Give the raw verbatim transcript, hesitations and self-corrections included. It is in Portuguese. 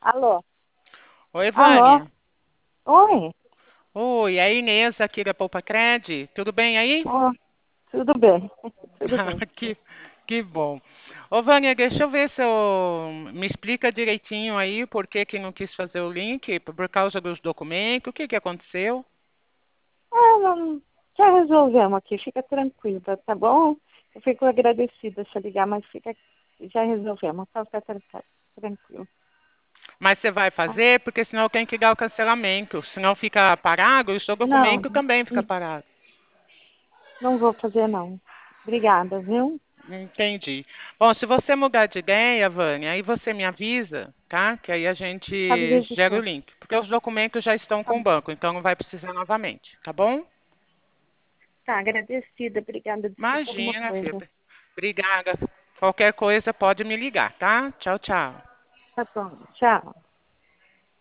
Alô? Oi, Alô? Vânia. Oi? Oi, é a Inês aqui da Poupa Cred. Tudo bem aí? Ô, tudo bem? Tudo Ah, bem. que, que bom. Ô, Vânia, deixa eu ver se eu... Me explica direitinho aí por que que não quis fazer o link, por causa dos documentos, o que que aconteceu? Ah, não, já resolvemos aqui, fica tranquila, tá bom? Eu fico agradecida se ligar, mas fica, já resolvemos, tá, tá, tá, tá tranquilo. Mas você vai Tá? fazer, porque senão tem que dar o cancelamento. Senão fica parado e o seu Não, documento também fica n- parado. não vou fazer não. Obrigada, viu? Entendi. Bom, se você mudar de ideia, Vânia, aí você me avisa, tá? Que aí a Pode gente gera o visitar. link. Porque os documentos já estão Tá, com o banco, então não vai precisar novamente, tá bom? tá, agradecida, obrigada, desculpa alguma Imagina, filha. coisa. Obrigada. Qualquer coisa pode me ligar, tá? Tchau, tchau. Tá bom, tchau.